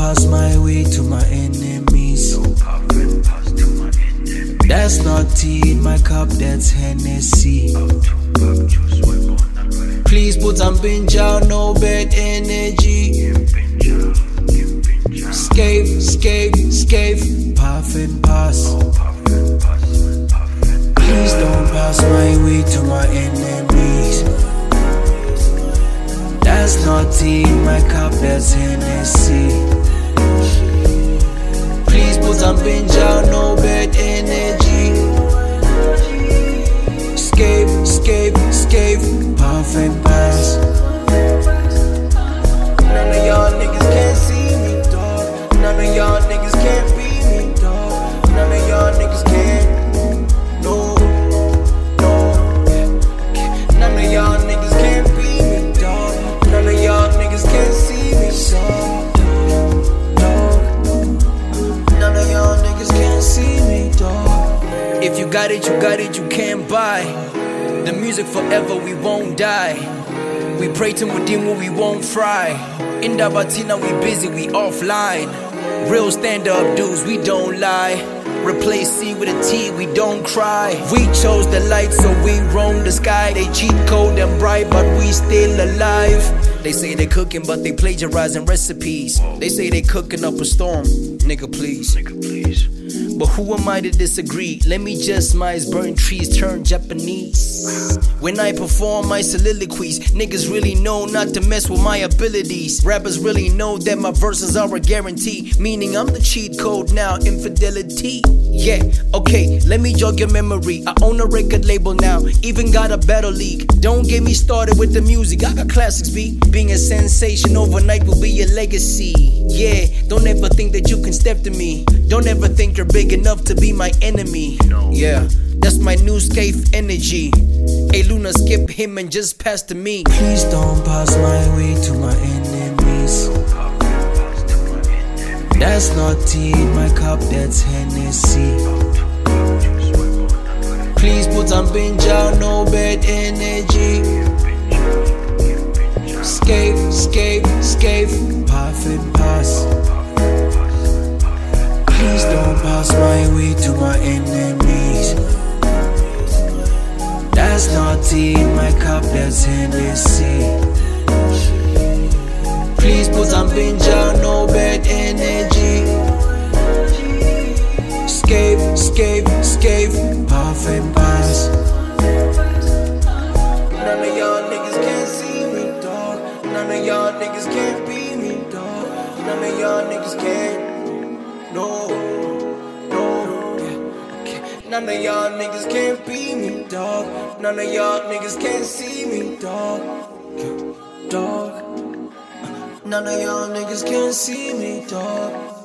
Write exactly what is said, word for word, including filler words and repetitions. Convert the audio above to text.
pass my way to my enemies. Don't puff and pass to my enemies. That's not tea in my cup, that's Hennessy. Up to pop juice, we're on the way. Please put some binja, no bad energy. Give binja, give binja. Scave, scave, scave, puff and pass. Don't puff and pass, puff and pass. Please don't pass my way to my enemies. That's not tea in my cup, that's Hennessy. Please put some binja, no bad energy. Scave, scave, scave, puff and pass. None of y'all niggas can't see me, dog. None of y'all niggas can't be me, dog. None of y'all niggas can't. No, no. None of y'all niggas can't be me, dog. None of y'all niggas can't see me, dog. Dog. None of y'all niggas can't see me, dog. If you got it, you got it, you can't buy. The music forever, we won't die. We pray to Mudimu, we won't fry. In the Batina, we busy, we offline. Real stand-up dudes, we don't lie. Replace C with a T, we don't cry. We chose the light, so we roam the sky. They cheat code and bright, but we still alive. They say they cooking, but they plagiarizing recipes. They say they cooking up a storm. Nigga, please. Nigga, please. But who am I to disagree? Let me just my burn trees turn Japanese. When I perform my soliloquies, niggas really know not to mess with my abilities. Rappers really know that my verses are a guarantee, meaning I'm the cheat code now, infidelity. Yeah, okay, let me jog your memory. I own a record label now, even got a battle league. Don't get me started with the music, I got classics B. Being a sensation overnight will be your legacy. Yeah, don't ever think that you can step to me. Don't ever think you're big enough to be my enemy. No. Yeah, that's my new scaife energy. Hey Luna, skip him and just pass to me. Please don't pass my way to my enemies. Don't puff and pass to my enemies. That's not tea in my cup, that's Hennessy. Up to pop juice, we're on the way. Please put some binja, no bad energy. Give binja, give binja. Scave, scave, scave, puff and pass. Puff and pass, puff and pass. Please don't pass my way to my enemies. That's not tea in my cup, that's Hennessy. Please put some binja, no bad energy. Scave, scave, scave, puff and pass. None of y'all niggas can't see me, dog. None of y'all niggas can't be me, dog. None of y'all niggas can't. No, no. Okay. None of y'all niggas can't be me, dog. None of y'all niggas can't see me, dog. Dog. None of y'all niggas can't see me, dog.